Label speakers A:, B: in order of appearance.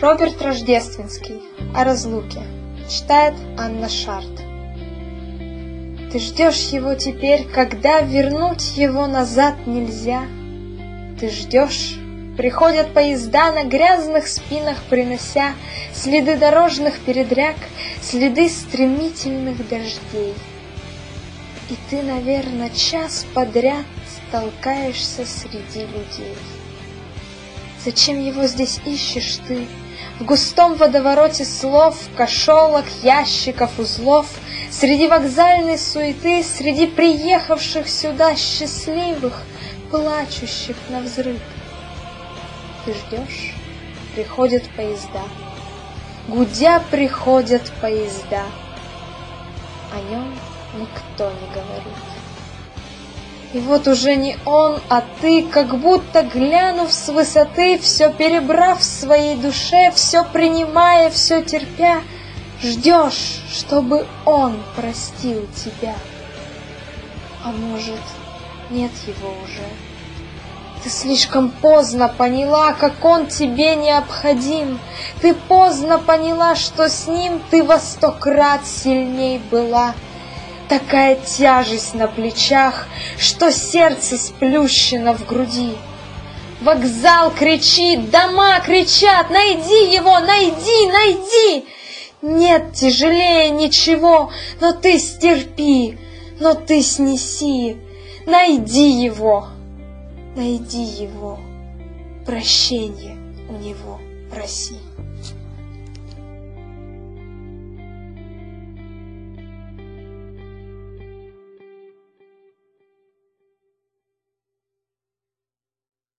A: Роберт Рождественский о разлуке. Читает Анна Шарт. Ты ждешь его теперь, когда вернуть его назад нельзя. Ты ждешь, приходят поезда на грязных спинах, принося следы дорожных передряг, следы стремительных дождей. И ты, наверное, час подряд толкаешься среди людей. Зачем его здесь ищешь ты? В густом водовороте слов, кошелок, ящиков, узлов, среди вокзальной суеты, среди приехавших сюда счастливых, плачущих навзрыд. Ты ждешь, приходят поезда, гудя приходят поезда, о нем никто не говорит. И вот уже не он, а ты, как будто глянув с высоты, все перебрав в своей душе, все принимая, все терпя, ждешь, чтобы он простил тебя. А может, нет его уже. Ты слишком поздно поняла, как он тебе необходим. Ты поздно поняла, что с ним ты во 100 крат сильней была. Такая тяжесть на плечах, что сердце сплющено в груди. Вокзал кричит, дома кричат: найди его, найди, найди! Нет тяжелее ничего, но ты стерпи, но ты снеси. Найди его, прощенье у него проси.